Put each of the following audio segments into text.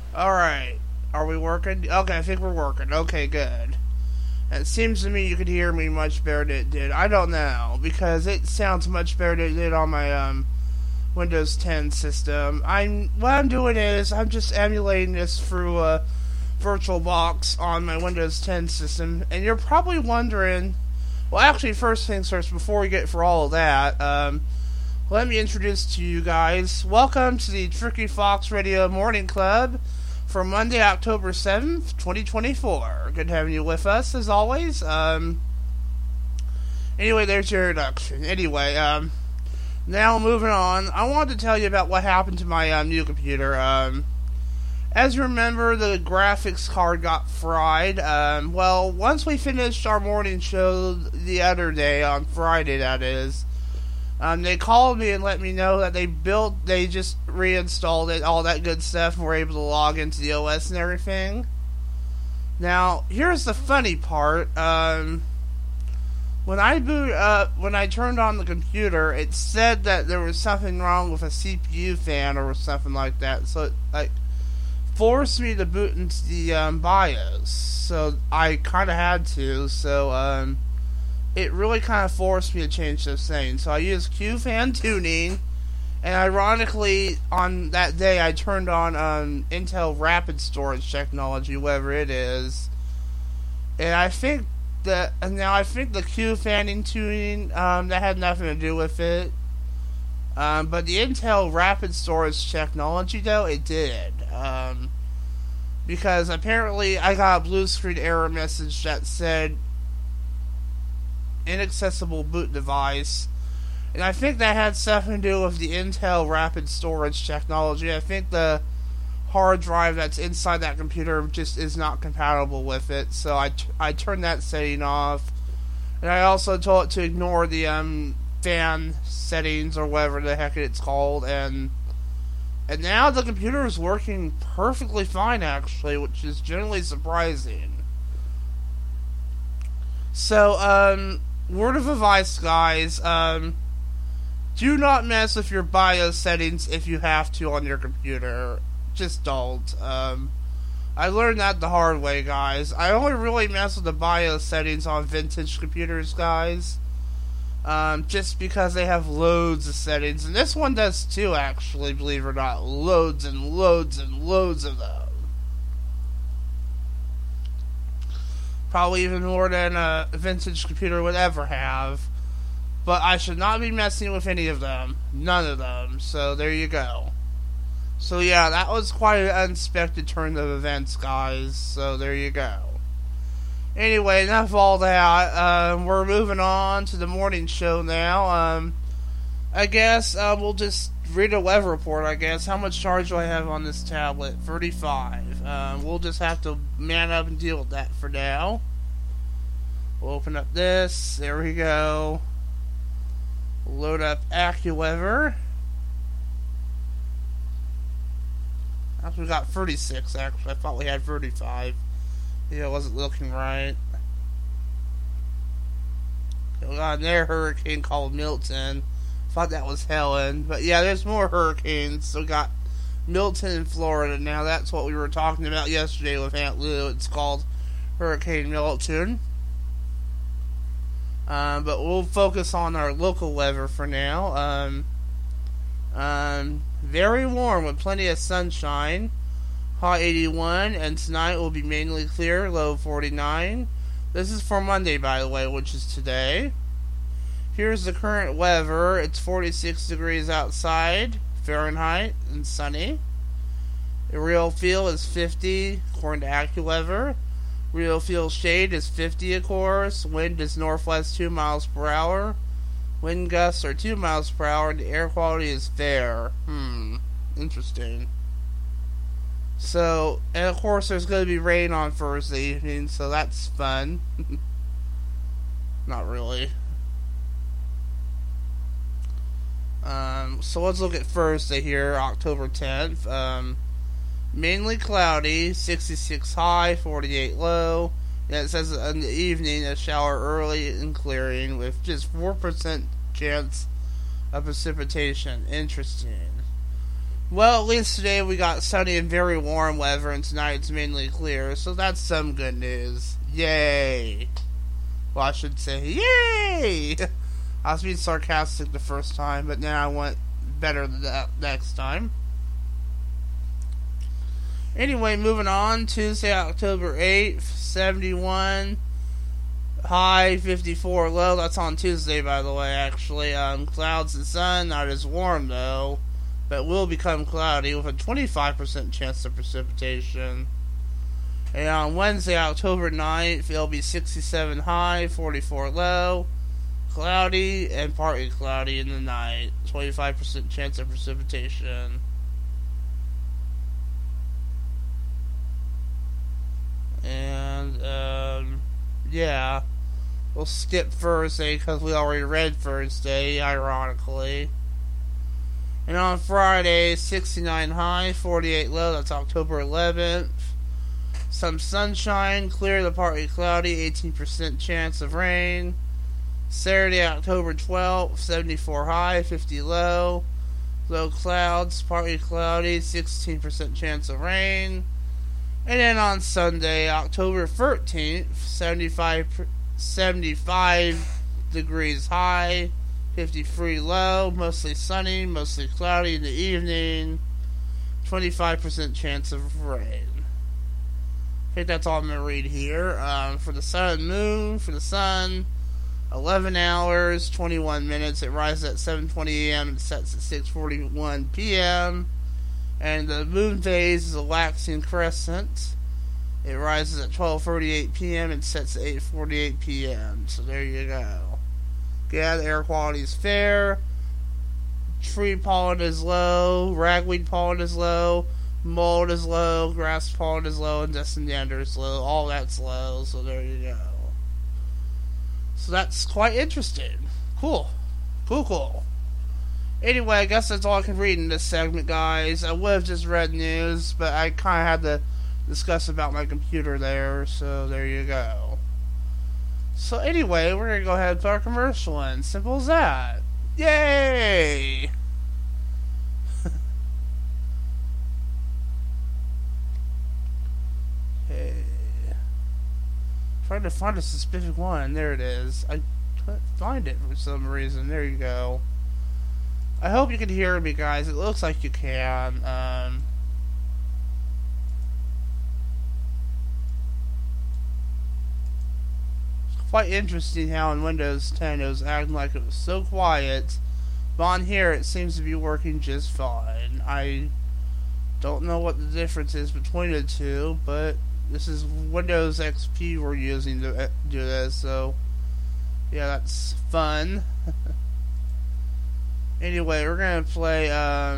Alright. Are we working? Okay, I think we're working. Okay, good. It seems to me you could hear me much better than it did. I don't know, because it sounds much better than it did on my Windows 10 system. What I'm doing is I'm just emulating this through VirtualBox on my Windows 10 system, and you're probably wondering. Well, actually, first things first, before we get for all of that, let me introduce to you guys. Welcome to the Tricky Fox Radio Morning Club for Monday, October 7th, 2024. Good having you with us, as always. Anyway, there's your introduction. Anyway, now moving on, I wanted to tell you about what happened to my new computer. As you remember, the graphics card got fried. Well, once we finished our morning show the other day, on Friday that is, they called me and let me know that they just reinstalled it, all that good stuff, and were able to log into the OS and everything. Now, here's the funny part. When I turned on the computer, it said that there was something wrong with a CPU fan or something like that. So it, forced me to boot into the BIOS. So I kind of had to. So it really kind of forced me to change those settings. So I used QFan tuning, and ironically, on that day, I turned on Intel Rapid Storage technology, whatever it is, and I think the Q fanning tuning that had nothing to do with it, but the Intel Rapid Storage technology, though, it did. Because apparently I got a blue screen error message that said inaccessible boot device, and I think that had something to do with the Intel Rapid Storage technology. I think the hard drive that's inside that computer just is not compatible with it, so I turned that setting off, and I also told it to ignore the fan settings or whatever the heck it's called, and now the computer is working perfectly fine, actually, which is generally surprising. So, word of advice, guys, do not mess with your BIOS settings if you have to on your computer. Just don't. I learned that the hard way, guys. I only really mess with the BIOS settings on vintage computers, guys. Just because they have loads of settings. And this one does too, actually, believe it or not. Loads and loads and loads of them. Probably even more than a vintage computer would ever have. But I should not be messing with any of them. None of them. So there you go. So yeah, that was quite an unexpected turn of events, guys. So there you go. Anyway, enough of all that. We're moving on to the morning show now. I guess we'll just read a weather report, I guess. How much charge do I have on this tablet? 35. We'll just have to man up and deal with that for now. We'll open up this. There we go. Load up AccuWeather. Actually, we got 36, actually. I thought we had 35. Yeah, I wasn't looking right. We got another hurricane called Milton. Thought that was Helen. But yeah, there's more hurricanes. So we got Milton in Florida now. That's what we were talking about yesterday with Aunt Lou. It's called Hurricane Milton. But we'll focus on our local weather for now. Very warm with plenty of sunshine. High 81, and tonight will be mainly clear, low 49. This is for Monday, by the way, which is today. Here's the current weather. It's 46 degrees outside, Fahrenheit, and sunny. The real feel is 50, according to AccuWeather. Real feel shade is 50, of course. Wind is northwest 2 miles per hour. Wind gusts are 2 miles per hour, and the air quality is fair. Interesting. So, and of course there's going to be rain on Thursday evening, so that's fun. Not really. So let's look at Thursday here, October 10th. Mainly cloudy, 66 high, 48 low. And it says in the evening, a shower early and clearing with just 4% chance of precipitation. Interesting. Well, at least today we got sunny and very warm weather, and tonight it's mainly clear, so that's some good news. Yay! Well, I should say, yay! I was being sarcastic the first time, but now I want better the next time. Anyway, moving on. Tuesday, October 8th, 71. High, 54 low. That's on Tuesday, by the way, actually. Clouds and sun, not as warm, though. But will become cloudy with a 25% chance of precipitation. And on Wednesday, October 9th, it'll be 67 high, 44 low. Cloudy and partly cloudy in the night. 25% chance of precipitation. And, yeah. We'll skip Thursday because we already read Thursday, ironically. And on Friday, 69 high, 48 low. That's October 11th. Some sunshine, clear to partly cloudy, 18% chance of rain. Saturday, October 12th, 74 high, 50 low. Low clouds, partly cloudy, 16% chance of rain. And then on Sunday, October 13th, 75 degrees high, 53 low, mostly sunny, mostly cloudy in the evening, 25% chance of rain. I think that's all I'm going to read here. For the sun and moon, for the sun, 11 hours, 21 minutes. It rises at 7:20 a.m. and sets at 6:41 p.m. And the moon phase is a waxing crescent. It rises at 12:38 p.m. and sets at 8:48 p.m. So there you go. Yeah, the air quality is fair. Tree pollen is low. Ragweed pollen is low. Mold is low. Grass pollen is low. And dust and dander is low. All that's low. So there you go. So that's quite interesting. Cool. Cool. Anyway, I guess that's all I can read in this segment, guys. I would have just read news, but I kind of had to discuss about my computer there, so there you go. So anyway, we're going to go ahead and put our commercial in. Simple as that. Yay! Okay. Trying to find a specific one. There it is. I couldn't find it for some reason. There you go. I hope you can hear me, guys. It looks like you can. It's quite interesting how in Windows 10 it was acting like it was so quiet, but on here it seems to be working just fine. I don't know what the difference is between the two, but this is Windows XP we're using to do this, so yeah, that's fun. Anyway, we're gonna play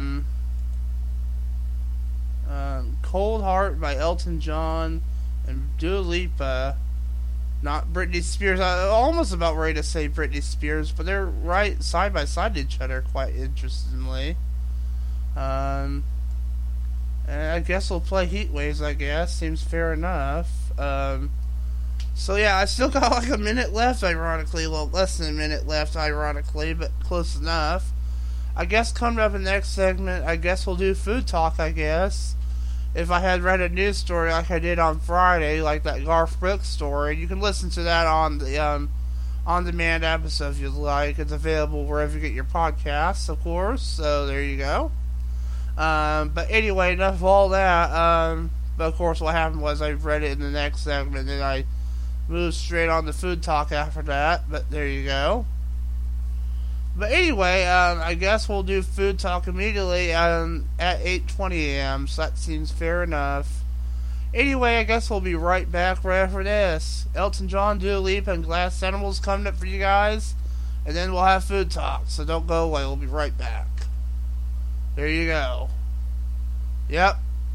Cold Heart by Elton John and Dua Lipa. Not Britney Spears. I was almost about ready to say Britney Spears, but they're right side by side to each other quite interestingly. And I guess we'll play Heat Waves, I guess. Seems fair enough. So yeah, I still got like a minute left, ironically. Well, less than a minute left, ironically, but close enough. I guess coming up in the next segment, I guess we'll do food talk, I guess. If I had read a news story like I did on Friday, like that Garth Brooks story, you can listen to that on the on-demand episode if you'd like. It's available wherever you get your podcasts, of course, so there you go. But anyway, enough of all that. But of course what happened was I read it in the next segment, and I moved straight on to food talk after that, but there you go. But anyway, I guess we'll do food talk immediately at 8:20 a.m., so that seems fair enough. Anyway, I guess we'll be right back right after this. Elton John, Dua Lipa, and Glass Animals coming up for you guys, and then we'll have food talk, so don't go away, we'll be right back. There you go. Yep.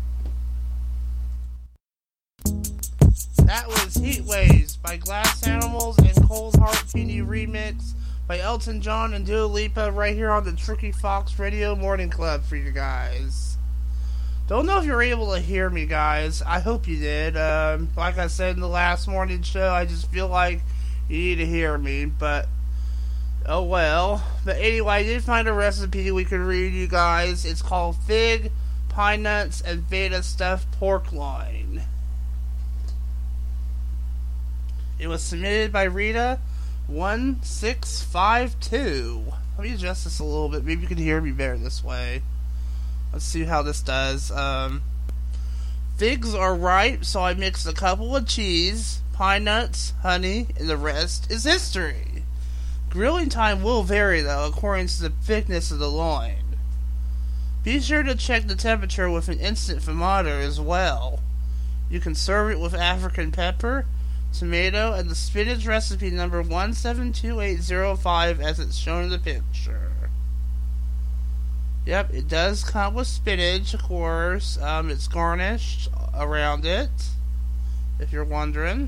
That was Heat Waves by Glass Animals and Cold Heart Teeny Remix by Elton John and Dua Lipa right here on the Tricky Fox Radio Morning Club for you guys. Don't know if you're able to hear me, guys. I hope you did. Like I said in the last morning show, I just feel like you need to hear me, but Oh well. But anyway, I did find a recipe we could read you guys. It's called Fig, Pine Nuts, and Feta Stuffed Pork Loin. It was submitted by Rita1652. Let me adjust this a little bit. Maybe you can hear me better this way. Let's see how this does. Figs are ripe, so I mixed a couple with cheese, pine nuts, honey, and the rest is history. Grilling time will vary, though, according to the thickness of the loin. Be sure to check the temperature with an instant thermometer as well. You can serve it with African pepper, tomato, and the spinach recipe number 172805 as it's shown in the picture. Yep, it does come with spinach, of course. It's garnished around it, if you're wondering.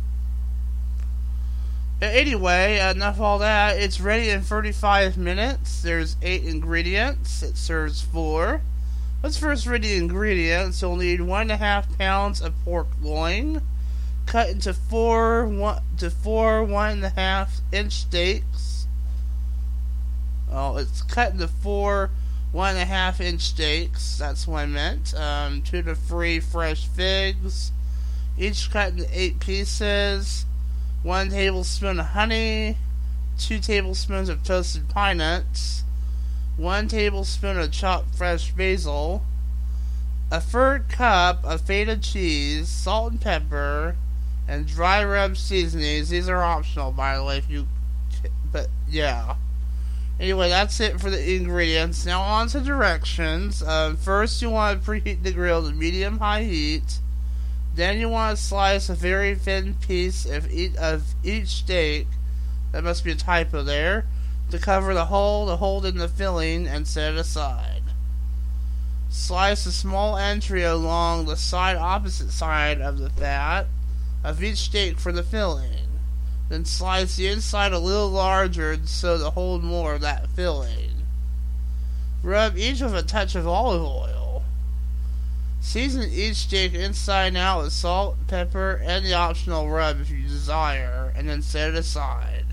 But anyway, enough of all that. It's ready in 35 minutes. There's 8 ingredients. It serves 4. Let's first read the ingredients. You'll need 1.5 pounds of pork loin, cut into 4 1.5 inch steaks. Oh, it's cut into 4 1.5 inch steaks. That's what I meant. 2 to 3 fresh figs, each cut into 8 pieces. 1 tablespoon of honey, 2 tablespoons of toasted pine nuts, 1 tablespoon of chopped fresh basil, a third cup of feta cheese, salt and pepper, and dry rub seasonings. These are optional, by the way, but yeah. Anyway, that's it for the ingredients. Now on to directions. First, you want to preheat the grill to medium-high heat. Then you want to slice a very thin piece of each steak. That must be a typo there. To cover the hole to hold in the filling and set it aside. Slice a small entry along the opposite side of the fat of each steak for the filling. Then slice the inside a little larger so to hold more of that filling. Rub each with a touch of olive oil. Season each steak inside and out with salt, pepper, and the optional rub if you desire, and then set it aside.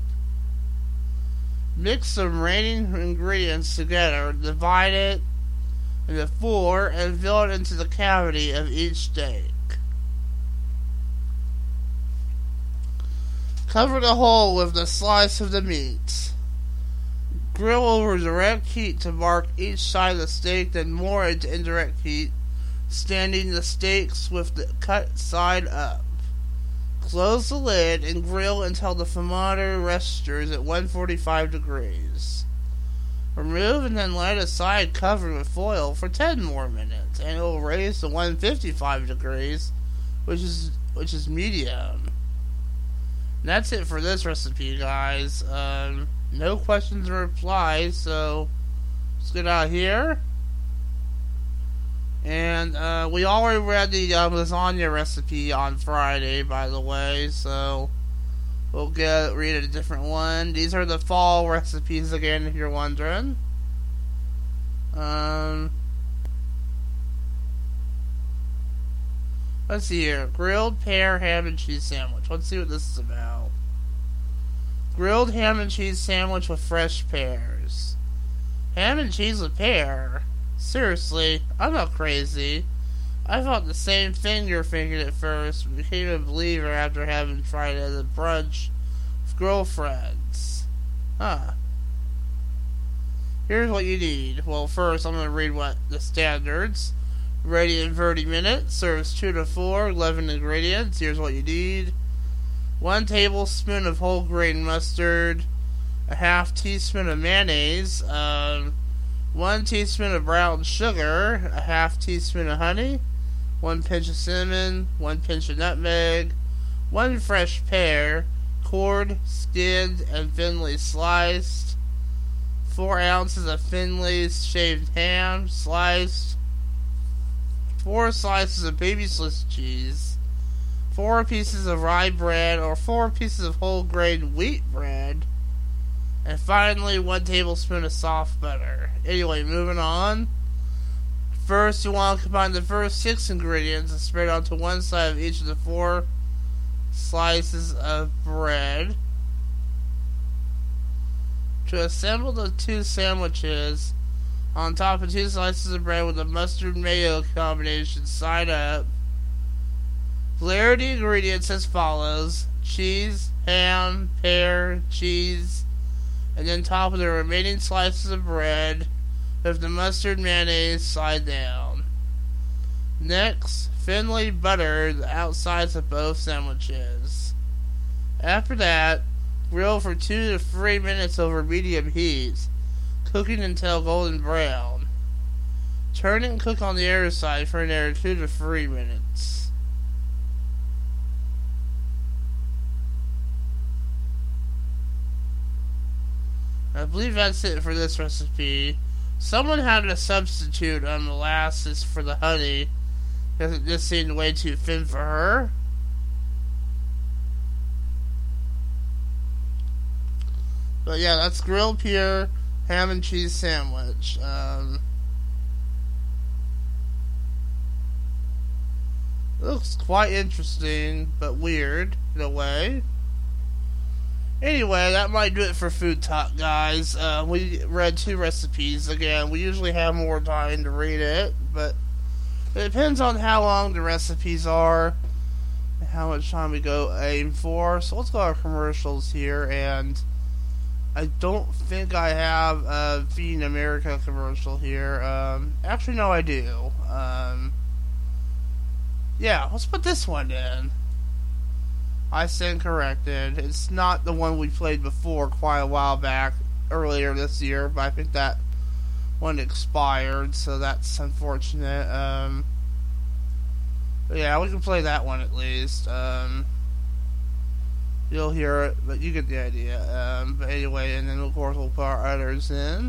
Mix the remaining ingredients together, divide it into 4, and fill it into the cavity of each steak. Cover the hole with the slice of the meat. Grill over direct heat to mark each side of the steak, then more into indirect heat, standing the steaks with the cut side up. Close the lid and grill until the thermometer registers at 145 degrees. Remove and then let aside covered with foil for 10 more minutes, and it will raise to 155 degrees, which is medium. And that's it for this recipe, guys. No questions or replies, so let's get out here. And we already read the lasagna recipe on Friday, by the way, so we'll read a different one. These are the fall recipes again, if you're wondering. Let's see here. Grilled pear ham and cheese sandwich. Let's see what this is about. Grilled ham and cheese sandwich with fresh pears. Ham and cheese with pear? Seriously, I'm not crazy. I thought the same thing you're thinking at first, but became a believer after having tried it at a brunch with girlfriends. Huh. Here's what you need. Well, first I'm going to read what the standards. Ready in 30 minutes. Serves 2 to 4. 11 ingredients. Here's what you need. 1 tablespoon of whole grain mustard. A half teaspoon of mayonnaise. 1 teaspoon of brown sugar. A half teaspoon of honey. 1 pinch of cinnamon. 1 pinch of nutmeg. 1 fresh pear. Cored, skinned, and thinly sliced. 4 ounces of thinly shaved ham, sliced. 4 slices of baby Swiss cheese, 4 pieces of rye bread or 4 pieces of whole grain wheat bread, and finally 1 tablespoon of soft butter. Anyway, moving on. First, you want to combine the first 6 ingredients and spread onto one side of each of the 4 slices of bread. To assemble the two sandwiches on top of two slices of bread with a mustard mayo combination side up, layer the ingredients as follows: cheese, ham, pear, cheese, and then top of the remaining slices of bread with the mustard mayonnaise side down. Next, thinly butter the outsides of both sandwiches. After that, grill for 2 to 3 minutes over medium heat, cooking until golden brown. Turn and cook on the other side for another 2 to 3 minutes. I believe that's it for this recipe. Someone had to substitute molasses for the honey because it just seemed way too thin for her. But yeah, that's grilled pear ham and cheese sandwich. It looks quite interesting, but weird in a way. Anyway, that might do it for Food Talk, guys. We read 2 recipes. Again, we usually have more time to read it, but it depends on how long the recipes are and how much time we go aim for. So let's go to our commercials here, and I don't think I have a Feeding America commercial here. Actually, no, I do. Yeah, let's put this one in. I stand corrected. It's not the one we played before quite a while back, earlier this year, but I think that one expired, so that's unfortunate. But yeah, we can play that one at least. You'll hear it, but you get the idea. But anyway, and then of course we'll put our others in.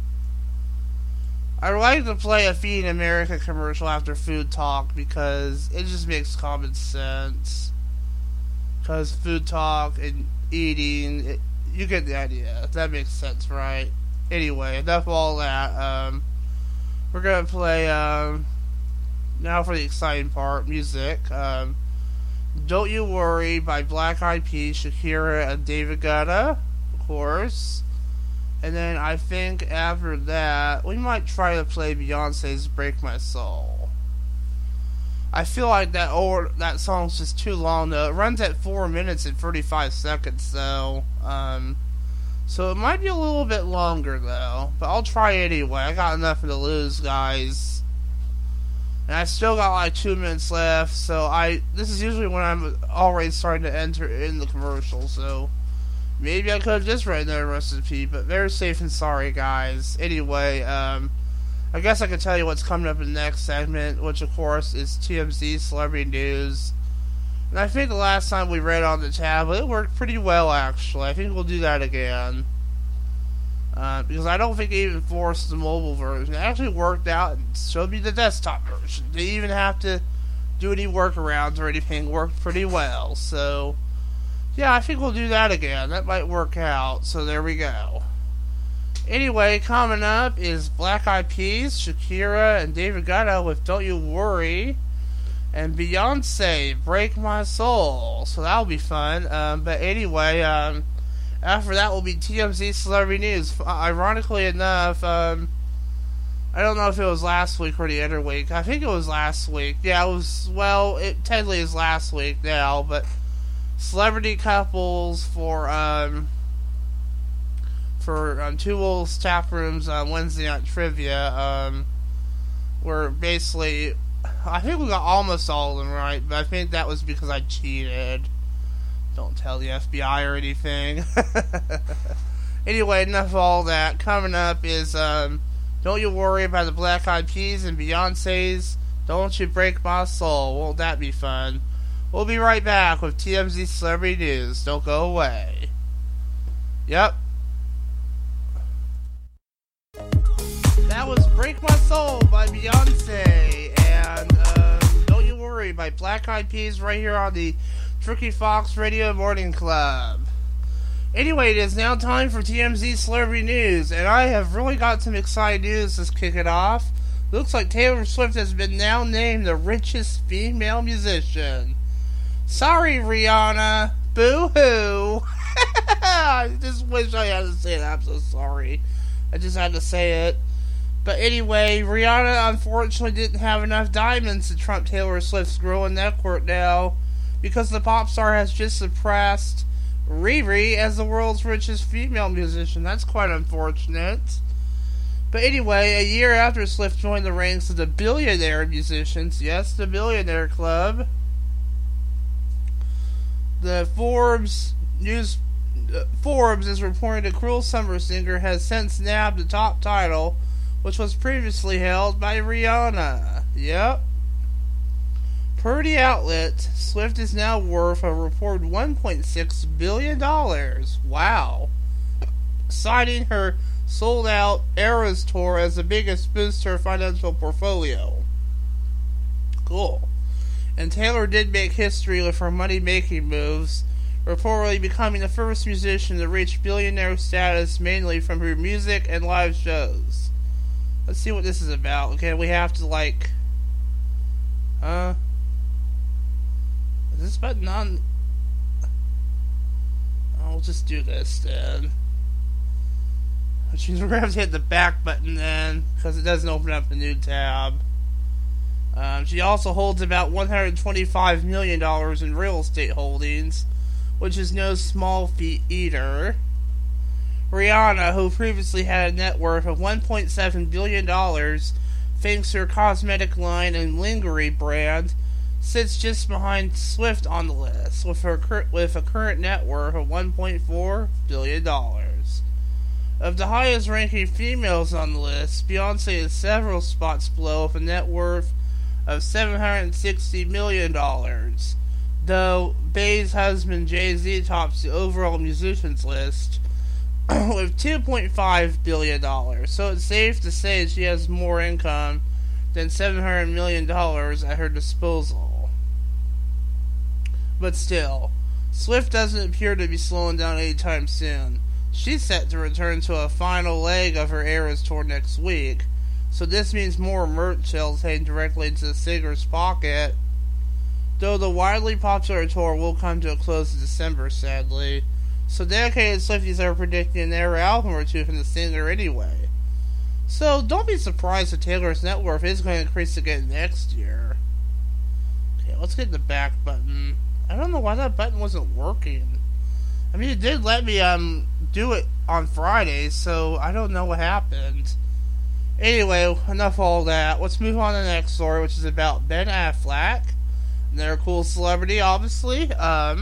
I like to play a Feeding America commercial after Food Talk because it just makes common sense. Because Food Talk and eating, you get the idea. That makes sense, right? Anyway, enough of all that. We're going to play, now for the exciting part, music. Don't You Worry by Black Eyed Peas, Shakira, and David Guetta, of course. And then I think after that, we might try to play Beyonce's Break My Soul. I feel like that song's just too long, though. It runs at 4 minutes and 35 seconds, though. So it might be a little bit longer, though. But I'll try anyway. I got nothing to lose, guys. And I still got like 2 minutes left, so this is usually when I'm already starting to enter in the commercial, so maybe I could have just read another recipe, but very safe and sorry, guys. Anyway, I guess I could tell you what's coming up in the next segment, which of course is TMZ Celebrity News. And I think the last time we read on the tablet, it worked pretty well, actually. I think we'll do that again. Because I don't think it even forced the mobile version. It actually worked out and showed me the desktop version. Didn't even have to do any workarounds or anything. Worked pretty well. So, yeah, I think we'll do that again. That might work out. So there we go. Anyway, coming up is Black Eyed Peas, Shakira, and David Guetta with Don't You Worry. And Beyonce, Break My Soul. So that'll be fun. But anyway, after that will be TMZ Celebrity News. Ironically enough, I don't know if it was last week or the other week. I think it was last week. Yeah, it was, well, it technically is last week now, but celebrity couples for Two Wolves Tap Room's Wednesday Night Trivia, were basically, I think we got almost all of them right, but I think that was because I cheated. Don't tell the FBI or anything. Anyway, enough of all that. Coming up is Don't You Worry about the Black Eyed Peas and Beyonce's Don't You Break My Soul. Won't that be fun? We'll be right back with TMZ Celebrity News. Don't go away. Yep. That was Break My Soul by Beyonce and Don't You Worry by Black Eyed Peas right here on the Tricky Fox Radio Morning Club. Anyway, it is now time for TMZ Celebrity News, and I have really got some exciting news to kick it off. Looks like Taylor Swift has been now named the richest female musician. Sorry, Rihanna. Boo-hoo. I just wish I had to say it. I'm so sorry. I just had to say it. But anyway, Rihanna unfortunately didn't have enough diamonds to trump Taylor Swift's growing network now, because the pop star has just surpassed Riri as the world's richest female musician. That's quite unfortunate. But anyway, a year after Swift joined the ranks of the billionaire musicians, yes, the Billionaire Club, the Forbes is reporting the Cruel Summer singer has since nabbed the top title, which was previously held by Rihanna. Yep. Per the outlet, Swift is now worth a reported $1.6 billion. Wow. Citing her sold-out Eras tour as the biggest boost to her financial portfolio. Cool. And Taylor did make history with her money-making moves, reportedly becoming the first musician to reach billionaire status mainly from her music and live shows. Let's see what this is about. Okay, we have to, like... Is this button on? I'll just do this then. Which means we're going to have to hit the back button then, because it doesn't open up a new tab. She also holds about $125 million in real estate holdings, which is no small feat either. Rihanna, who previously had a net worth of $1.7 billion thanks to her cosmetic line and lingerie brand, sits just behind Swift on the list, with a current net worth of $1.4 billion. Of the highest ranking females on the list, Beyonce is several spots below with a net worth of $760 million, though Bey's husband Jay-Z tops the overall musicians list with $2.5 billion, so it's safe to say she has more income than $700 million at her disposal. But still, Swift doesn't appear to be slowing down anytime soon. She's set to return to a final leg of her Eras tour next week, so this means more merch sales heading directly into the singer's pocket, though the widely popular tour will come to a close in December, sadly. So dedicated Swifties are predicting an Era album or two from the singer anyway. So don't be surprised if Taylor's net worth is going to increase again next year. Okay, let's hit the back button. I don't know why that button wasn't working. I mean, it did let me do it on Fridays, so I don't know what happened. Anyway, enough of all that. Let's move on to the next story, which is about Ben Affleck. They're a cool celebrity, obviously.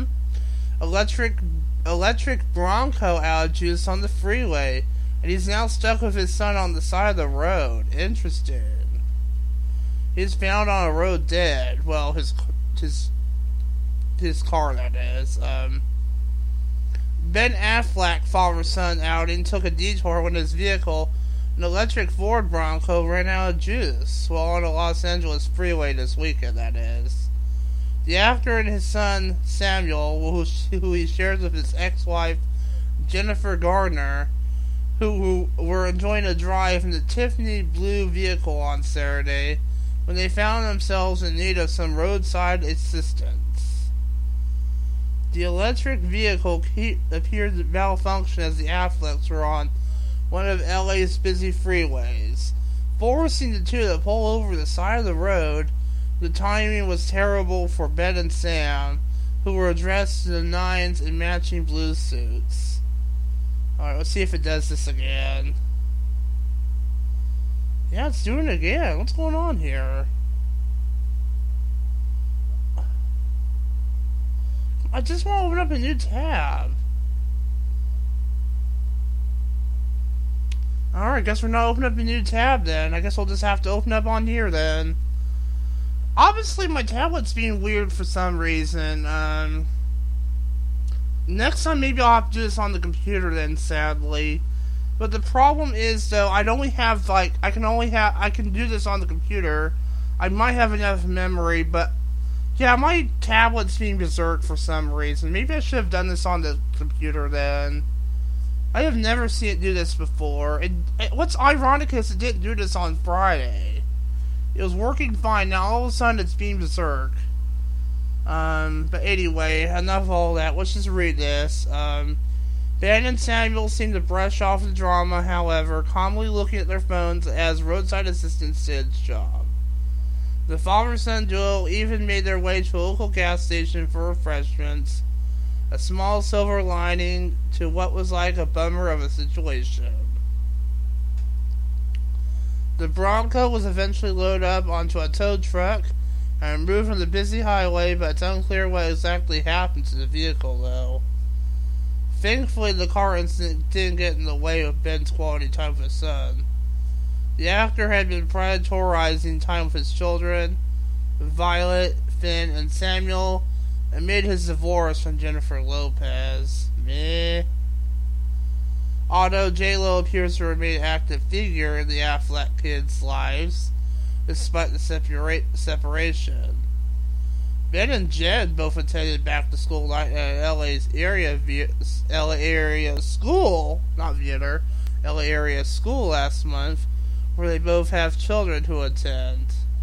Electric Bronco out of juice on the freeway, and he's now stuck with his son on the side of the road. Interesting. He's found on a road dead. Well, his car, that is. Ben Affleck father-son outing took a detour when his vehicle, an electric Ford Bronco, ran out of juice while on a Los Angeles freeway this weekend, that is. The actor and his son, Samuel, who he shares with his ex-wife, Jennifer Gardner, who were enjoying a drive in the Tiffany blue vehicle on Saturday, when they found themselves in need of some roadside assistance. The electric vehicle appeared to malfunction as the Afflecks were on one of LA's busy freeways, forcing the two to pull over the side of the road. The timing was terrible for Ben and Sam, who were dressed to the nines in matching blue suits. Alright, let's see if it does this again. Yeah, it's doing it again. What's going on here? I just want to open up a new tab. Alright, guess we're not opening up a new tab then. I guess we'll just have to open up on here then. Obviously, my tablet's being weird for some reason. Next time, maybe I'll have to do this on the computer then, sadly. But the problem is, though, I can do this on the computer. I might have enough memory, but yeah, my tablet's being berserk for some reason. Maybe I should have done this on the computer then. I have never seen it do this before. What's ironic is it didn't do this on Friday. It was working fine. Now all of a sudden it's being berserk. But anyway, enough of all that. Let's just read this. Ben and Samuel seem to brush off the drama, however, calmly looking at their phones as roadside assistants did its job. The father-son duo even made their way to a local gas station for refreshments, a small silver lining to what was like a bummer of a situation. The Bronco was eventually loaded up onto a tow truck and moved from the busy highway, but it's unclear what exactly happened to the vehicle, though. Thankfully, the car incident didn't get in the way of Ben's quality time with his son. The actor had been prioritizing time with his children, Violet, Finn, and Samuel, amid his divorce from Jennifer Lopez. Meh. Although J-Lo appears to remain an active figure in the Affleck kids' lives, despite the separation. Ben and Jen both attended back-to-school night at LA's LA area school, not theater, LA area school last month, where they both have children who attend.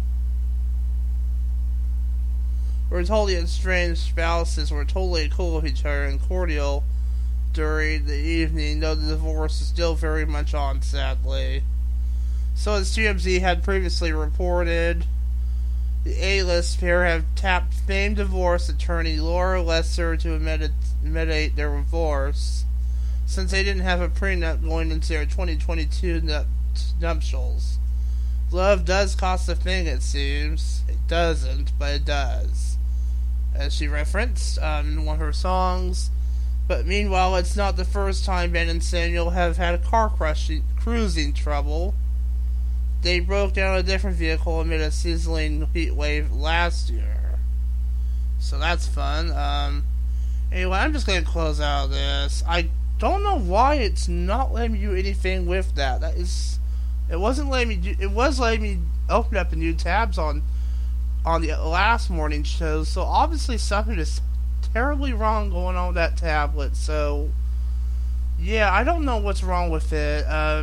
We're told the estranged spouses were totally cool with each other and cordial during the evening, though the divorce is still very much on, sadly. So as TMZ had previously reported, the A-list pair have tapped famed divorce attorney Laura Lesser to mediate their divorce, since they didn't have a prenup going into their 2022 nuptials. Love does cost a thing, it seems. It doesn't, but it does. As she referenced in one of her songs. But meanwhile, it's not the first time Ben and Samuel have had car cruising trouble. They broke down a different vehicle amid a sizzling heat wave last year. So that's fun. Anyway, I'm just going to close out this. I don't know why it's not letting me do anything with that. It wasn't letting me it was letting me open up a new tabs on the last morning show, so obviously something is terribly wrong going on with that tablet. So yeah, I don't know what's wrong with it. I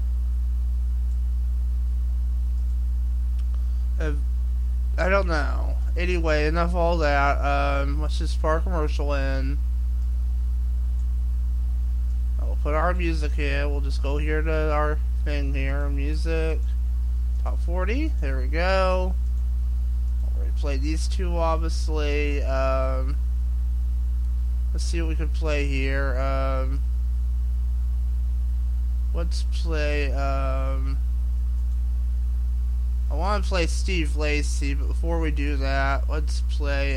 don't know. Anyway, enough of all that. Let's just put our commercial in. I'll put our music in. We'll just go here to our thing here. Music. Top 40. There we go. Already played these two, obviously. Let's see what we can play here. Let's play, I want to play Steve Lacy, but before we do that, let's play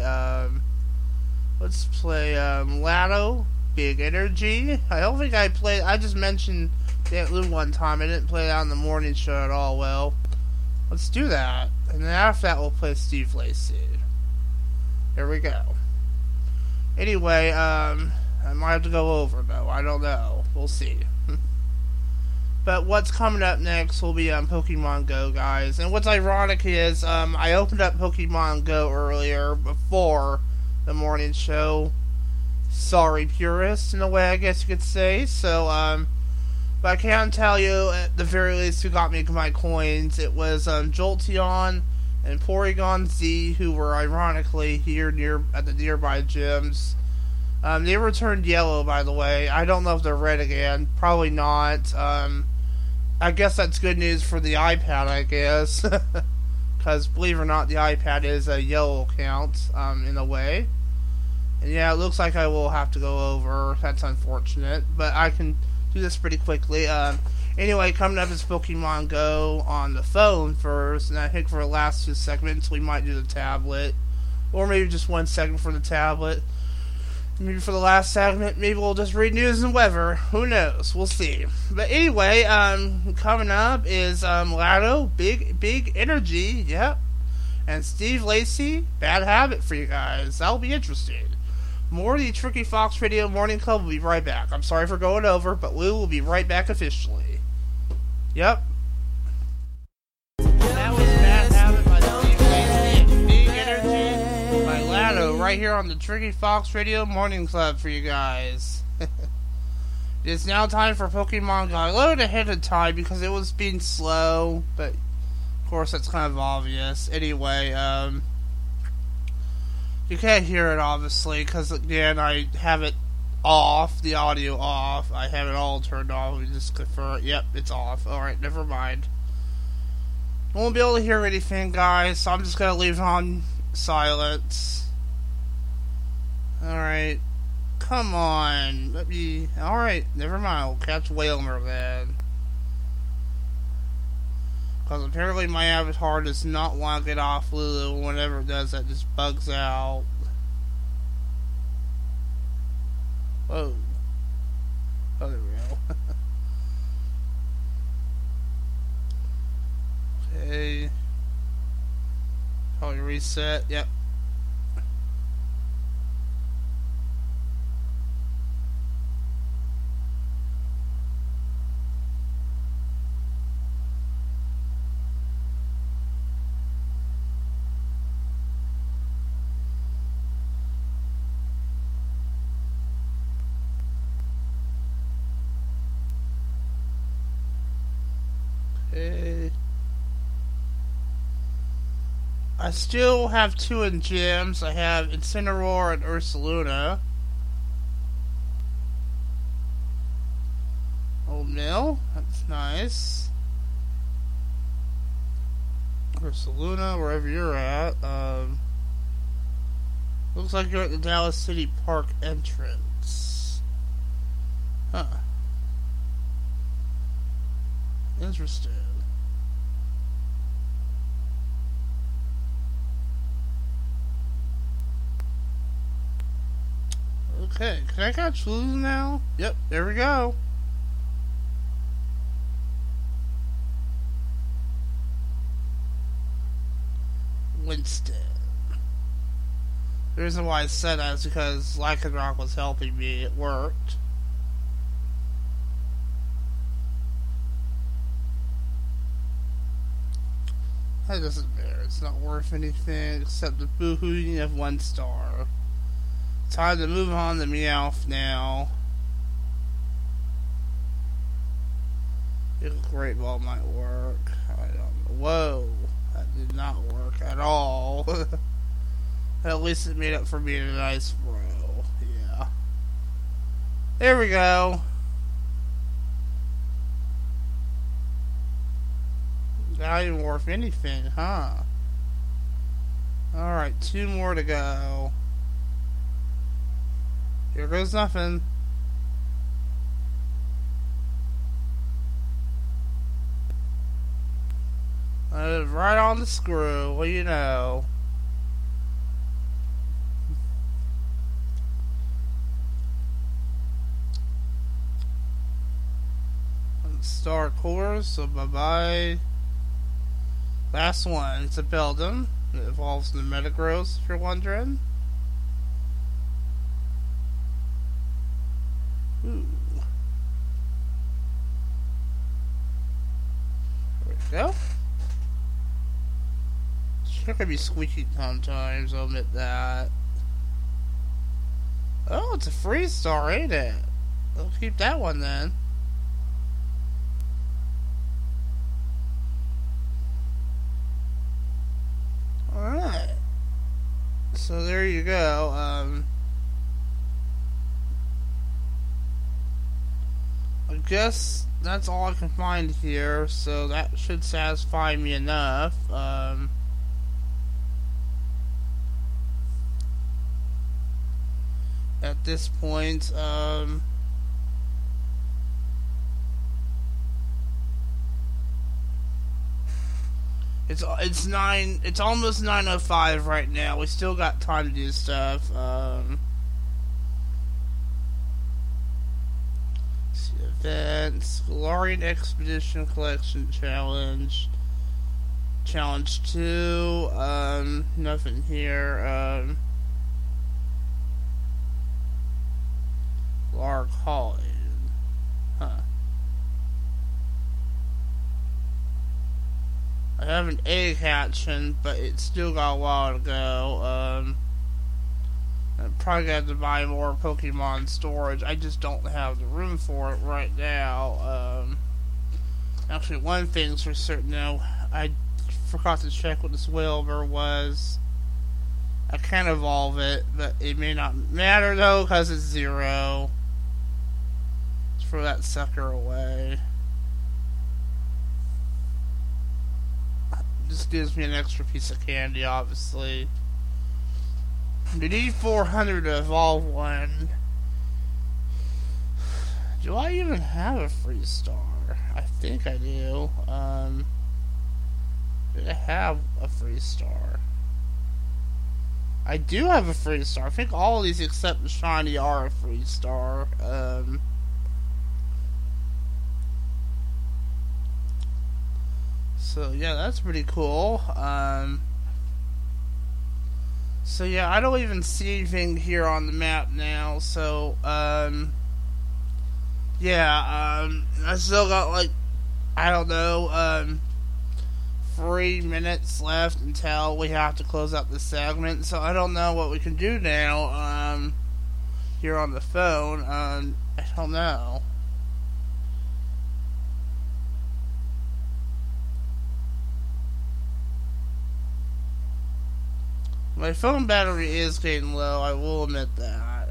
Latto, Big Energy. I don't think I just mentioned Aunt Lou one time. I didn't play it on the morning show at all. Well, let's do that. And then after that, we'll play Steve Lacy. There we go. Anyway, I might have to go over, though. I don't know. We'll see. But what's coming up next will be Pokemon Go, guys. And what's ironic is I opened up Pokemon Go earlier before the morning show. Sorry, purists, in a way, I guess you could say. So, but I can tell you, at the very least, who got me my coins. It was Jolteon and Porygon Z, who were ironically here at the nearby gyms. They returned yellow, by the way. I don't know if they're red again. Probably not. I guess that's good news for the iPad, I guess. Because, believe it or not, the iPad is a yellow account, in a way. And yeah, it looks like I will have to go over. That's unfortunate. But I can do this pretty quickly. Anyway, coming up is Pokemon Go on the phone first, and I think for the last two segments we might do the tablet, or maybe just 1 second for the tablet. Maybe for the last segment, maybe we'll just read news and weather. Who knows? We'll see. But anyway, coming up is Latto, Big Energy, yep, and Steve Lacy, Bad Habit for you guys. That'll be interesting. More of the Tricky Fox Radio Morning Club will be right back. I'm sorry for going over, but we will be right back officially. Yep. That was Bad Habit by Steve Lacy and Big Energy by Latto right here on the Tricky Fox Radio Morning Club for you guys. It is now time for Pokemon Go. I loaded ahead of time because it was being slow, but of course that's kind of obvious. Anyway, you can't hear it obviously because again I have it off, the audio off. I have it all turned off. We just confirm. Yep, it's off. Alright, never mind. I won't be able to hear anything, guys, so I'm just gonna leave it on silence. Alright. Come on. Let me. Alright, never mind. We'll catch Whalmer then. Because apparently my avatar does not want to get off Lulu. Whenever it does, that just bugs out. Whoa. Oh, there we go. Okay. Probably reset. Yep. Okay. I still have 2 in gyms. I have Incineroar and Ursaluna. Old Mill, that's nice. Ursaluna, wherever you're at. Looks like you're at the Dallas City Park entrance. Huh. Interesting. Okay, can I catch Lulu now? Yep, there we go. Winston. The reason why I said that is because Lycanroc was helping me. It worked. That doesn't matter. It's not worth anything except the boo-hooing of 1 star. Time to move on to Meowth now. If Great Ball might work. I don't know. Whoa. That did not work at all. At least it made up for being a nice throw. Yeah. There we go. Not even worth anything, huh? Alright, 2 more to go. Here goes nothing. Right on the screw. What do you know? Star course, so bye-bye. Last one. It's a Beldum. It evolves into Metagross, if you're wondering. Ooh. There we go. Sure could be squeaky sometimes, I'll admit that. Oh, it's a free star, ain't it? I'll keep that one then. Alright. So there you go. I guess that's all I can find here, so that should satisfy me enough. At this point, it's almost 9:05 right now. We still got time to do stuff. Events, Galarian Expedition Collection Challenge, Challenge 2, nothing here, Lark Hall, huh. I have an egg hatching, but it's still got a while to go, I'm probably gonna have to buy more Pokemon storage. I just don't have the room for it right now. Actually, one thing's for certain now. I forgot to check what this Whalmer was. I can evolve it, but it may not matter though because it's 0. Let's throw that sucker away. This gives me an extra piece of candy, obviously. We need 400 to evolve one. Do I even have a free star? I think I do. Do I have a free star? I do have a free star. I think all of these except the shiny are a free star. So yeah, that's pretty cool. So yeah, I don't even see anything here on the map now. So yeah, I still got like, I don't know, 3 minutes left until we have to close out this segment. So I don't know what we can do now. Here on the phone. I don't know. My phone battery is getting low, I will admit that.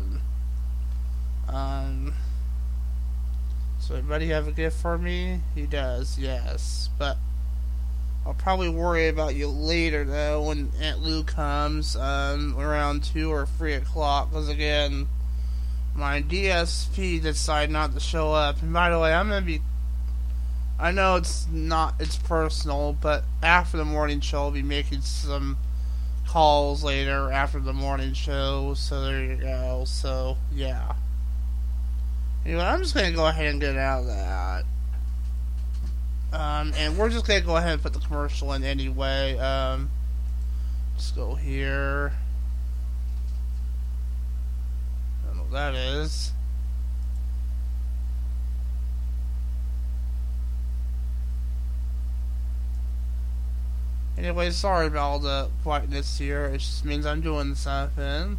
So anybody have a gift for me? He does, yes. But I'll probably worry about you later, though, when Aunt Lou comes, around 2 or 3 o'clock. Because, again, my DSP decided not to show up. And by the way, I'm going to be... I know it's personal, but after the morning show, I'll be making some calls later after the morning show, so there you go. So yeah, anyway, I'm just gonna go ahead and get out of that, and we're just gonna go ahead and put the commercial in anyway. Let's go here. I don't know what that is. Anyway, sorry about all the quietness here. It just means I'm doing something.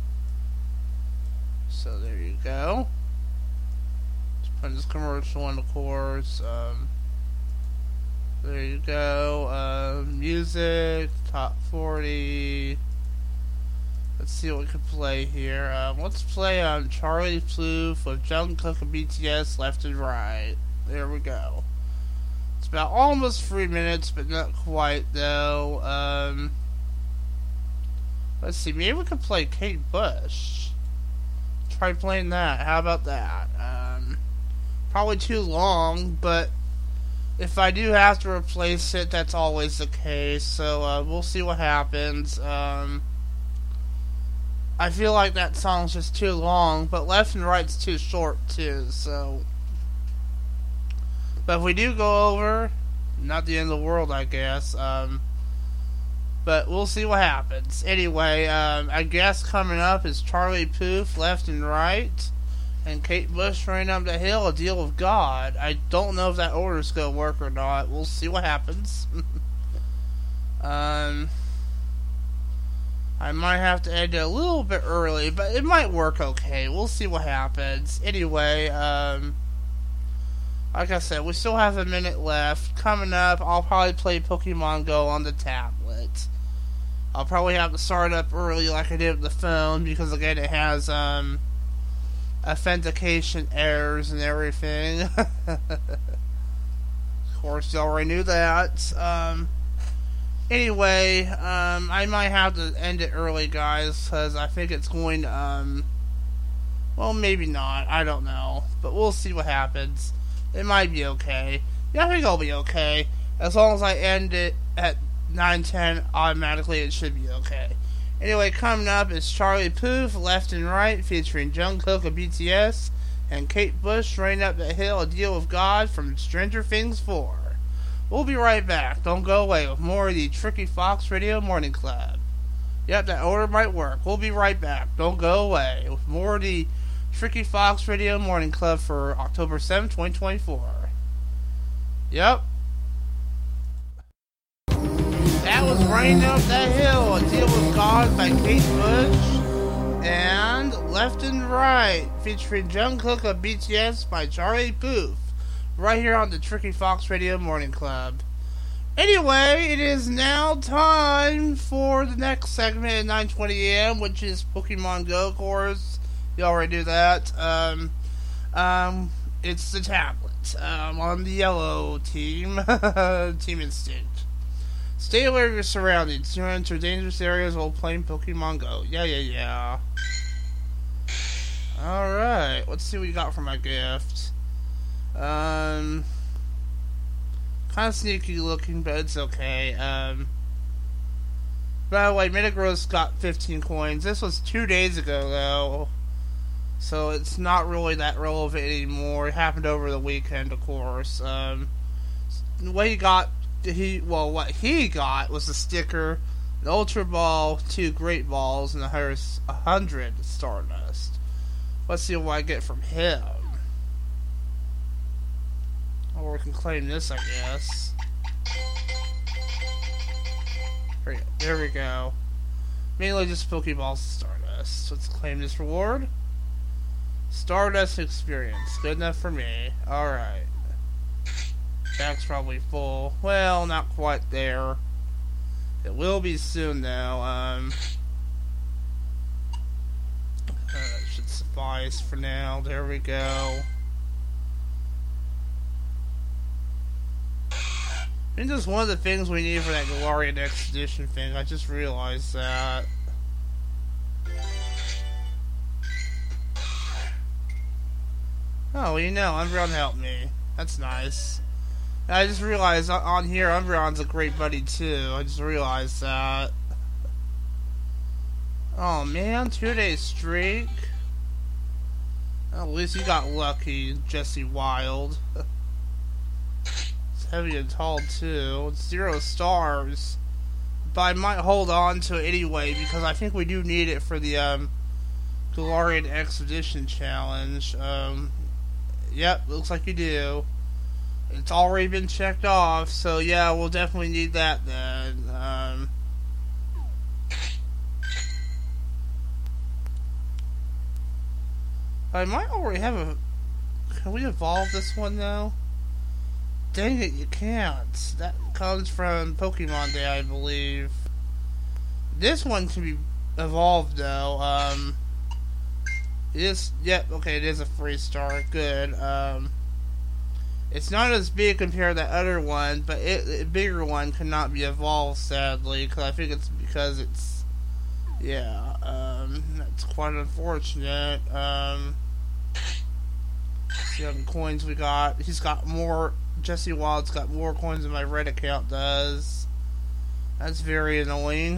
So there you go. Just put this commercial in, of course. There you go. Music, top 40. Let's see what we can play here. Let's play Charlie Puth with Jungkook and BTS, Left and Right. There we go. It's about almost 3 minutes, but not quite, though. Let's see, maybe we could play Kate Bush. Try playing that. How about that? Probably too long, but if I do have to replace it, that's always the case. So, we'll see what happens. I feel like that song's just too long, but Left and Right's too short, too, so... But if we do go over, not the end of the world, I guess. But we'll see what happens. Anyway, I guess coming up is Charlie Puth, Left and Right, and Kate Bush, Running Up the Hill, A Deal with God. I don't know if that order's going to work or not. We'll see what happens. I might have to end it a little bit early, but it might work okay. We'll see what happens. Anyway, like I said, we still have a minute left. Coming up, I'll probably play Pokemon Go on the tablet. I'll probably have to start up early like I did with the phone, because again, it has authentication errors and everything. Of course, you already knew that. Anyway, I might have to end it early, guys, because I think it's going to, well, maybe not. I don't know. But we'll see what happens. It might be okay. Yeah, I think it'll be okay. As long as I end it at 9:10, automatically it should be okay. Anyway, coming up is Charlie Puth, Left and Right, featuring Jungkook of BTS, and Kate Bush, Running Up the Hill, A Deal with God from Stranger Things 4. We'll be right back. Don't go away with more of the Tricky Fox Radio Morning Club. Yep, that order might work. We'll be right back. Don't go away with more of the Tricky Fox Radio Morning Club for October 7th, 2024. Yep. That was Running Up That Hill, A Deal with God by Kate Bush, and Left and Right, featuring Jungkook of BTS by Charlie Puth, right here on the Tricky Fox Radio Morning Club. Anyway, it is now time for the next segment at 9:20 a.m., which is Pokemon Go, of course. You already do that. It's the tablet. On the yellow team, Team Instinct. Stay aware of your surroundings. You're enter dangerous areas while playing Pokemon Go. Yeah. Alright, let's see what you got for my gift. Kind of sneaky looking, but it's okay. By the way, Metagross got 15 coins. This was 2 days ago, though. So it's not really that relevant anymore. It happened over the weekend, of course. What he got was a sticker, an Ultra Ball, 2 Great Balls, and 100 Stardust. Let's see what I get from him. Or we can claim this, I guess. There we go. Mainly just Pokeballs and Stardust. Let's claim this reward. Stardust experience. Good enough for me. Alright. Back's probably full. Well, not quite there. It will be soon, though. That should suffice for now. There we go. I think that's one of the things we need for that Galarian Expedition thing. I just realized that. Oh, you know, Umbreon helped me. That's nice. I just realized on here, Umbreon's a great buddy too. I just realized that. Oh man, 2-day streak. Well, at least you got lucky, Jesse Wild. It's heavy and tall too. It's 0 stars. But I might hold on to it anyway because I think we do need it for the Galarian Expedition Challenge. Yep, looks like you do. It's already been checked off, so yeah, we'll definitely need that then. I might already have a... Can we evolve this one now? Dang it, you can't. That comes from Pokemon Day, I believe. This one can be evolved though. It is, yep, okay, it is a 3-star, good. It's not as big compared to that other one, but a bigger one cannot be evolved, sadly, because I think it's because it's, yeah, that's quite unfortunate. See how many coins we got. He's got more, Jesse Wild's got more coins than my red account does. That's very annoying.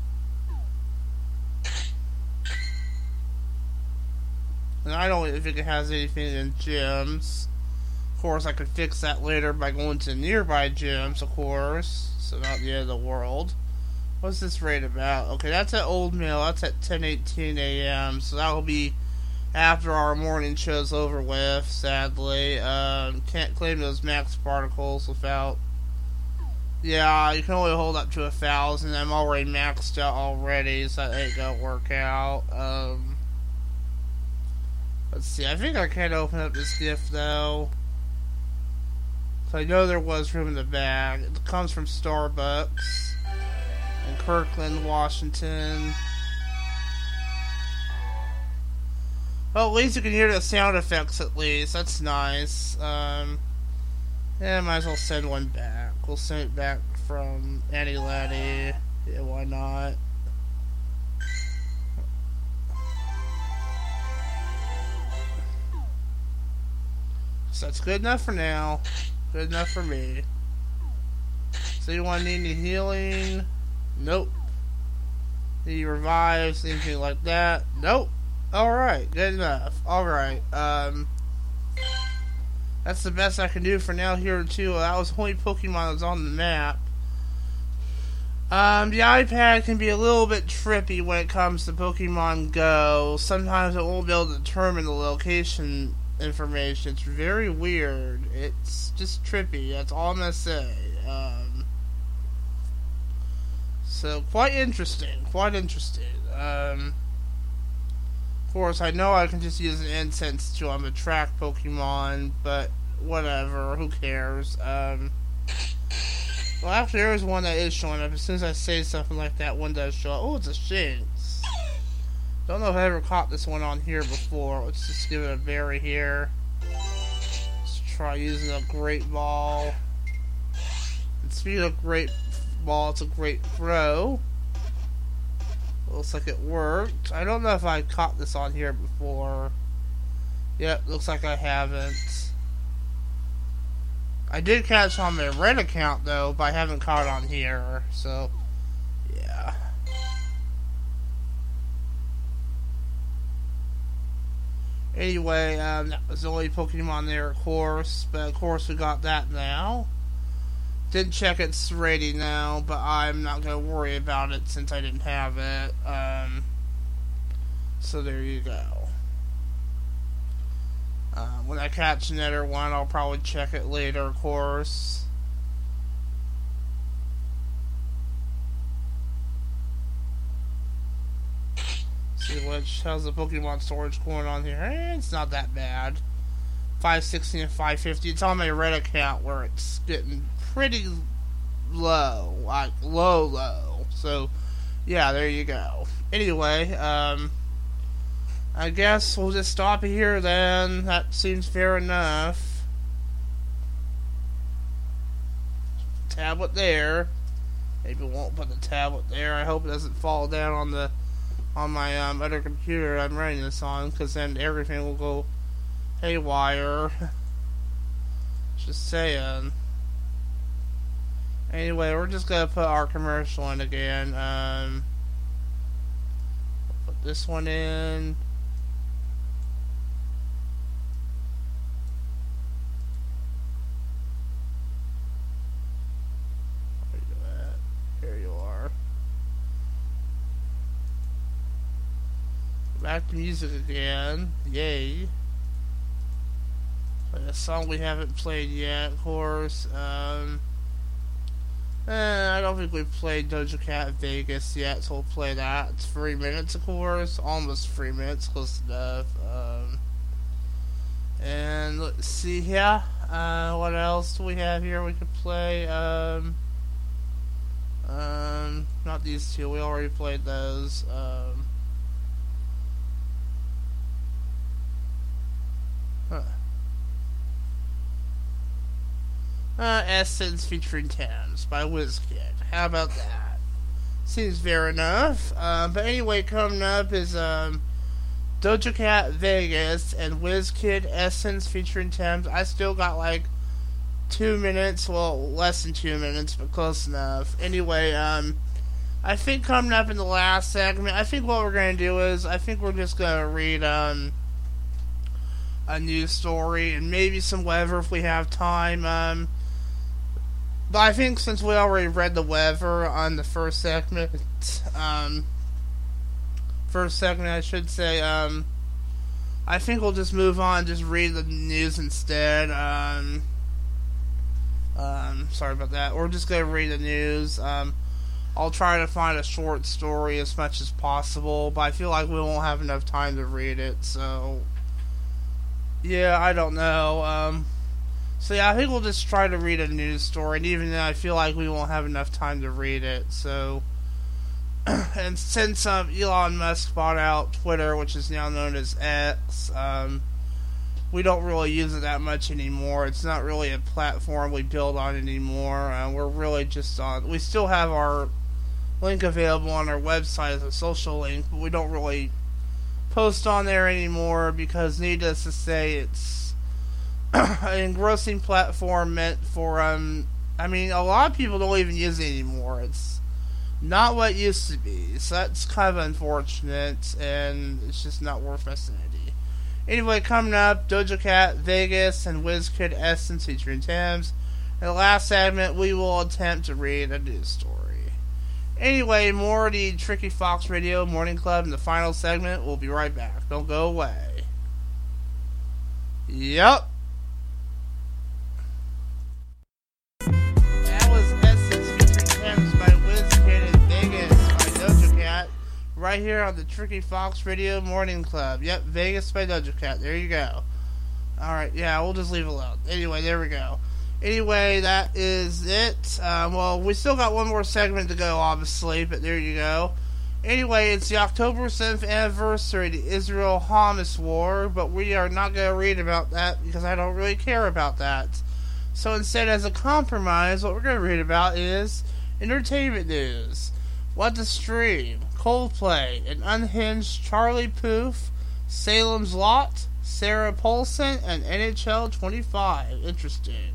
And I don't think it has anything in gyms. Of course, I could fix that later by going to nearby gyms, of course. So not the end of the world. What's this rate about? Okay, that's at Old Mill. That's at 10:18 a.m. So that will be after our morning show's over with, sadly. Can't claim those max particles without... Yeah, you can only hold up to 1,000. I'm already maxed out already, so that ain't gonna work out. Let's see, I think I can open up this gift though. So I know there was room in the bag. It comes from Starbucks in Kirkland, Washington. Well, at least you can hear the sound effects at least. That's nice. Yeah, might as well send one back. We'll send it back from Annie Laddie. Yeah, why not? So that's good enough for now. Good enough for me. So you want to need any healing? Nope. Any revives? Anything like that? Nope. Alright, good enough. Alright, that's the best I can do for now here too. That was the only Pokemon that's on the map. The iPad can be a little bit trippy when it comes to Pokemon Go. Sometimes it won't be able to determine the location information. It's very weird. It's just trippy. That's all I'm gonna say. So quite interesting. Quite interesting. Of course, I know I can just use an incense to attract Pokemon, but whatever. Who cares? Well, actually, there is one that is showing up. As soon as I say something like that, one does show up. Oh, it's a Shinx. Don't know if I ever caught this one on here before. Let's just give it a berry here. Let's try using a Great Ball. And speaking of Great Ball, it's a great throw. Looks like it worked. I don't know if I caught this on here before. Yep, looks like I haven't. I did catch on my red account though, but I haven't caught on here, so yeah. Anyway, that was the only Pokemon there, of course, but of course we got that now. Didn't check its rating now, but I'm not going to worry about it since I didn't have it. So there you go. When I catch another one, I'll probably check it later, of course. See how's the Pokemon storage going on here? It's not that bad. 560 and 550. It's on my red account where it's getting pretty low, like low. So, yeah, there you go. Anyway, I guess we'll just stop here then. That seems fair enough. Tablet there. Maybe we won't put the tablet there. I hope it doesn't fall down on my other computer I'm running this on, because then everything will go haywire. Just saying. Anyway, we're just gonna put our commercial in again. Put this one in. Where you at? Here you are. Back to music again. Yay. Play a song we haven't played yet, of course. I don't think we've played Doja Cat Vegas yet, so we'll play that. It's 3 minutes, of course. Almost 3 minutes, close enough. And let's see here. What else do we have here we could play? Not these two. We already played those. Essence featuring Thames by WizKid. How about that? Seems fair enough. But anyway, coming up is Doja Cat Vegas and WizKid Essence featuring Thames. I still got like 2 minutes, well, less than 2 minutes, but close enough. Anyway, I think coming up in the last segment, I think what we're going to do is, I think we're just going to read a news story and maybe some weather if we have time. But I think since we already read the weather on the first segment, I should say, I think we'll just move on, just read the news instead. Sorry about that. We're just going to read the news. I'll try to find a short story as much as possible, but I feel like we won't have enough time to read it, so yeah, I don't know. So yeah, I think we'll just try to read a news story, and even then I feel like we won't have enough time to read it, so and since Elon Musk bought out Twitter, which is now known as X, we don't really use it that much anymore. It's not really a platform we build on anymore. We're really just on, we still have our link available on our website as a social link, but we don't really post on there anymore because, needless to say, it's an engrossing platform meant for, I mean, a lot of people don't even use it anymore. It's not what it used to be, so that's kind of unfortunate, and it's just not worth my sanity. Anyway, coming up, Doja Cat, Vegas, and WizKid Essence featuring Thames. In the last segment, we will attempt to read a news story. Anyway, more of the Tricky Fox Radio Morning Club in the final segment. We'll be right back. Don't go away. Yep. That was Essence featuring Thames by WizKid and Vegas by Doja Cat. Right here on the Tricky Fox Radio Morning Club. Yep, Vegas by Doja Cat. There you go. Alright, yeah, we'll just leave it alone. Anyway, there we go. Anyway, that is it. Well, we still got one more segment to go, obviously, but there you go. Anyway, it's the October 7th anniversary of the Israel-Hamas war, but we are not going to read about that because I don't really care about that. So instead, as a compromise, what we're going to read about is entertainment news. What to stream? Coldplay, An Unhinged Charlie Puth, Salem's Lot, Sarah Paulson, and NHL 25. Interesting.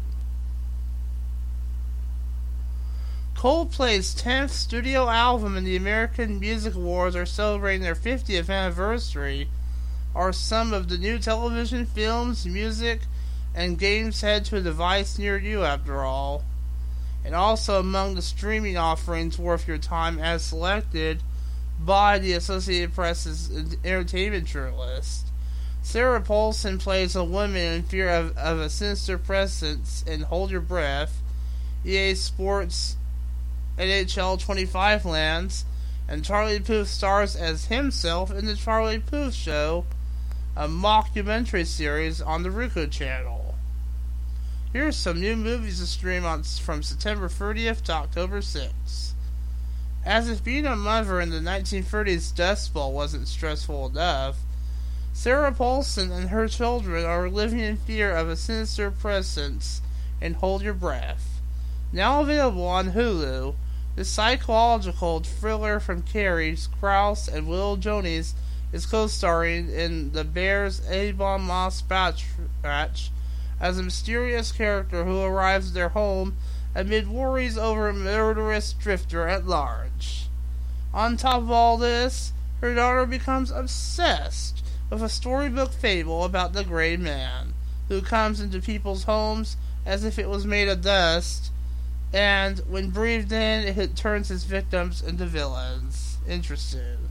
Coldplay's 10th studio album and the American Music Awards are celebrating their 50th anniversary are some of the new television, films, music, and games head to a device near you after all. And also among the streaming offerings worth your time as selected by the Associated Press's entertainment journalist. Sarah Paulson plays a woman in fear of a sinister presence in Hold Your Breath. EA Sports NHL 25 lands, and Charlie Puth stars as himself in the Charlie Puth Show, a mockumentary series on the Roku channel. Here's some new movies to stream from September 30th to October 6th. As if being a mother in the 1930s Dust Bowl wasn't stressful enough, Sarah Paulson and her children are living in fear of a sinister presence in Hold Your Breath. Now available on Hulu, the psychological thriller from Carrie Krause and Will Jones is co-starring in The Bears Ebon Moss-Bachrach as a mysterious character who arrives at their home amid worries over a murderous drifter at large. On top of all this, her daughter becomes obsessed with a storybook fable about the Gray Man, who comes into people's homes as if it was made of dust, and when breathed in, it turns his victims into villains. Interesting.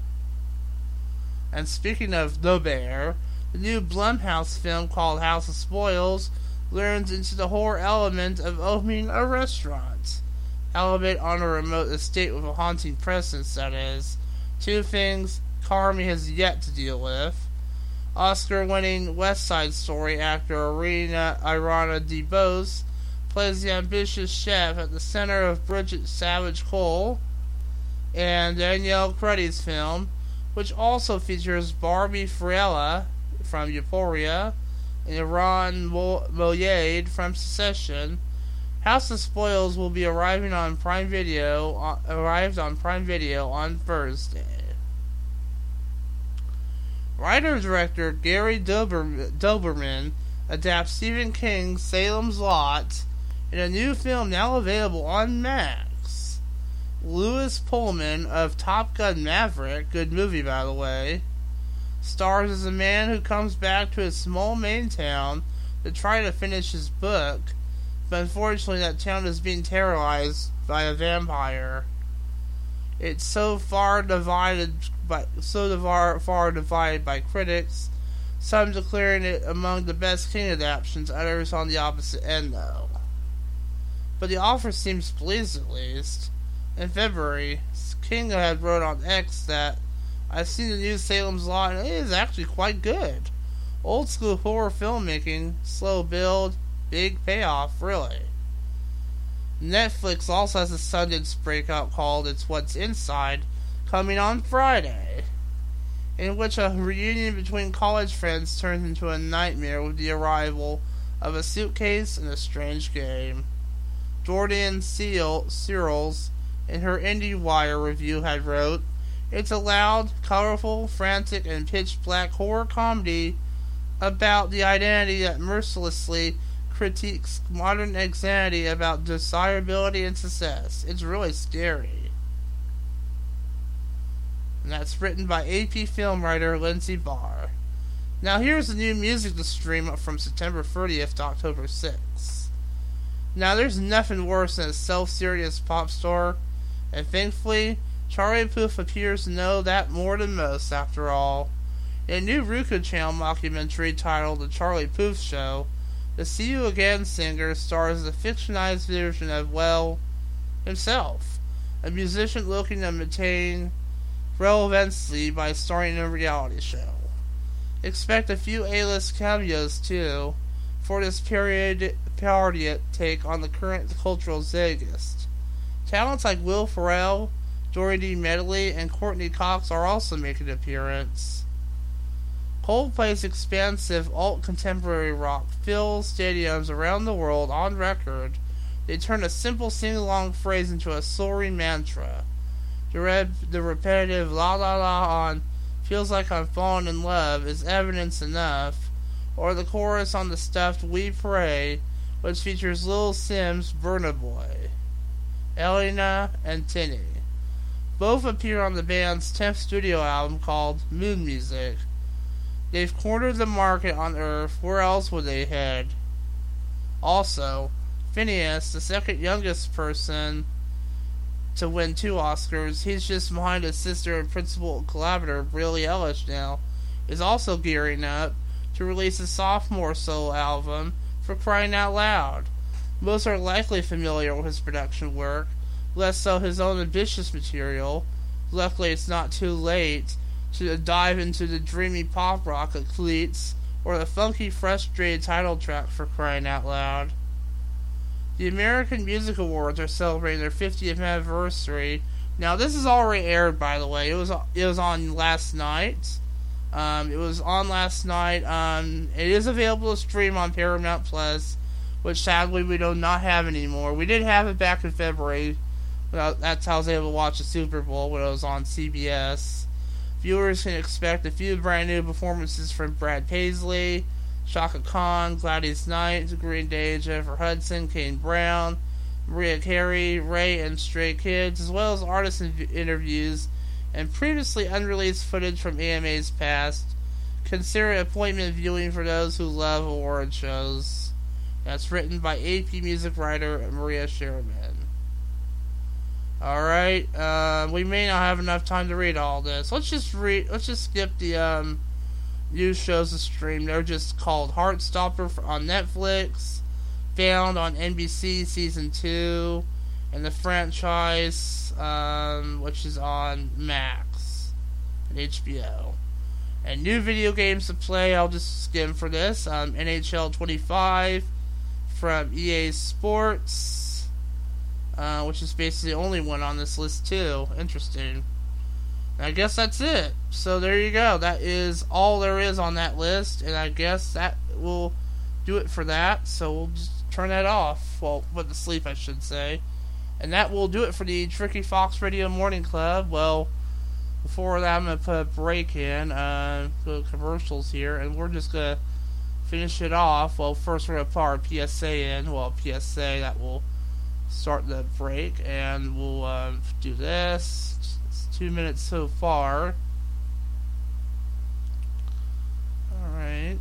And speaking of The Bear, the new Blumhouse film called House of Spoils learns into the horror element of opening a restaurant. Albeit on a remote estate with a haunting presence, that is. Two things Carmi has yet to deal with. Oscar-winning West Side Story actor Irana DeBose plays the ambitious chef at the center of Bridget Savage Cole, and Danielle Craig's film, which also features Barbie Friella from Euphoria and Iran Moayed from Succession. House of Spoils will be arrived on Prime Video on Thursday. Writer-director Gary Doberman adapts Stephen King's Salem's Lot in a new film now available on Max. Lewis Pullman of Top Gun Maverick, good movie by the way, stars as a man who comes back to his small Maine town to try to finish his book, but unfortunately that town is being terrorized by a vampire. It's so far divided by critics, some declaring it among the best King adaptations, others on the opposite end though. But the offer seems pleased at least. In February, King had wrote on X that I've seen the new Salem's Lot and it is actually quite good. Old school horror filmmaking, slow build, big payoff, really. Netflix also has a Sundance breakout called It's What's Inside, coming on Friday, in which a reunion between college friends turns into a nightmare with the arrival of a suitcase and a strange game. Jordan Searles, in her IndieWire review, had wrote, "It's a loud, colorful, frantic, and pitch-black horror comedy about the identity that mercilessly critiques modern anxiety about desirability and success. It's really scary." And that's written by AP film writer Lindsay Barr. Now here's the new music to stream up from September 30th to October 6th. Now there's nothing worse than a self-serious pop star, and thankfully, Charlie Puth appears to know that more than most after all. In a new Roku channel mockumentary titled The Charlie Puth Show, the See You Again singer stars a fictionalized version of, well, himself, a musician looking to maintain relevancy by starring in a reality show. Expect a few A-list cameos too, for this parodic take on the current cultural zeitgeist. Talents like Will Ferrell, Dorothy Medley, and Courtney Cox are also making an appearance. Coldplay's expansive alt-contemporary rock fills stadiums around the world on record. They turn a simple sing-along phrase into a soaring mantra. The repetitive la la la on Feels Like I'm Falling in Love is evidence enough, or the chorus on the stuffed We Pray, which features Lil Simz, Burna Boy, Elena, and Tinny. Both appear on the band's 10th studio album called Moon Music. They've cornered the market on Earth. Where else would they head? Also, Phineas, the second youngest person to win 2 Oscars, he's just behind his sister and principal collaborator, Billie Eilish now, is also gearing up to release a sophomore solo album for Crying Out Loud. Most are likely familiar with his production work, less so his own ambitious material. Luckily, it's not too late to dive into the dreamy pop rock of Cleats or the funky, frustrated title track for Crying Out Loud. The American Music Awards are celebrating their 50th anniversary. Now, this is already aired, by the way. It was on last night. It is available to stream on Paramount Plus, which sadly we do not have anymore. We did have it back in February. That's how I was able to watch the Super Bowl when it was on CBS. Viewers can expect a few brand new performances from Brad Paisley, Chaka Khan, Gladys Knight, Green Day, Jennifer Hudson, Kane Brown, Mariah Carey, Ray, and Stray Kids, as well as artist interviews and previously unreleased footage from AMA's past. Consider it appointment viewing for those who love award shows. That's written by AP Music writer Maria Sherman. Alright, we may not have enough time to read all this. Let's just skip the news shows to stream. They're just called Heartstopper on Netflix, Found on NBC Season 2, and The Franchise, which is on Max and HBO. And new video games to play, I'll just skim for this. NHL 25 from EA Sports, which is basically the only one on this list too. Interesting. I guess that's it. So there you go. That is all there is on that list, and I guess that will do it for that. So we'll just turn that off. Well, put to sleep, I should say. And that will do it for the Tricky Fox Radio Morning Club. Well, before that, I'm going to put a break in, go to commercials here, and we're just going to finish it off. Well, first we're going to put our PSA in. Well, PSA, that will start the break, and we'll do this. It's 2 minutes so far. Alright.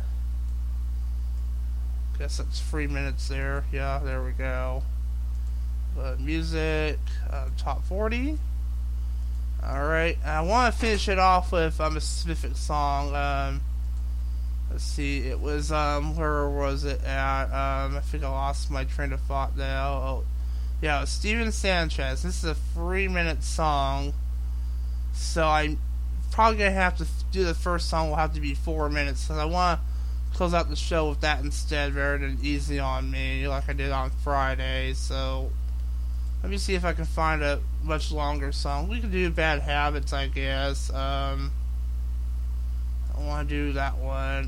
Guess that's 3 minutes there. Yeah, there we go. Music, top 40. Alright, I want to finish it off with a specific song. Let's see, it was, where was it at? I think I lost my train of thought now. Oh, yeah, it was Steven Sanchez. This is a 3-minute song, so I'm probably going to have to do the first song will have to be 4 minutes, because I want to close out the show with that instead, rather than Easy on Me, like I did on Friday. So let me see if I can find a much longer song. We can do Bad Habits, I guess. I want to do that one.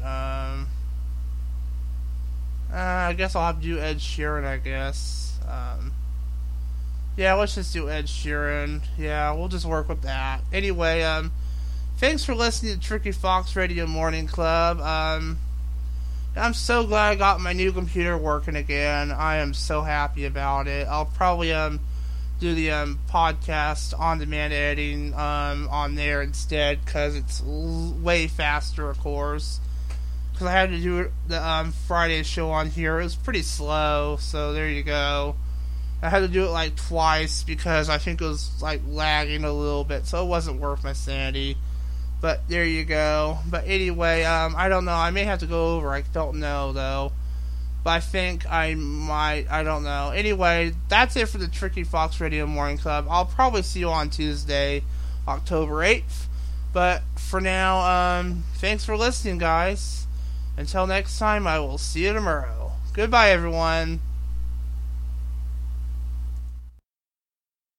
I guess I'll have to do Ed Sheeran, I guess. Yeah, let's just do Ed Sheeran. Yeah, we'll just work with that. Anyway, thanks for listening to Tricky Fox Radio Morning Club. I'm so glad I got my new computer working again. I am so happy about it. I'll probably do the podcast on-demand editing on there instead, because it's way faster, of course. Because I had to do the Friday show on here. It was pretty slow, so there you go. I had to do it like twice because I think it was like lagging a little bit, so it wasn't worth my sanity. But there you go. But anyway, I don't know. I may have to go over. I don't know, though. But I think I might. I don't know. Anyway, that's it for the Tricky Fox Radio Morning Club. I'll probably see you on Tuesday, October 8th. But for now, thanks for listening, guys. Until next time, I will see you tomorrow. Goodbye, everyone.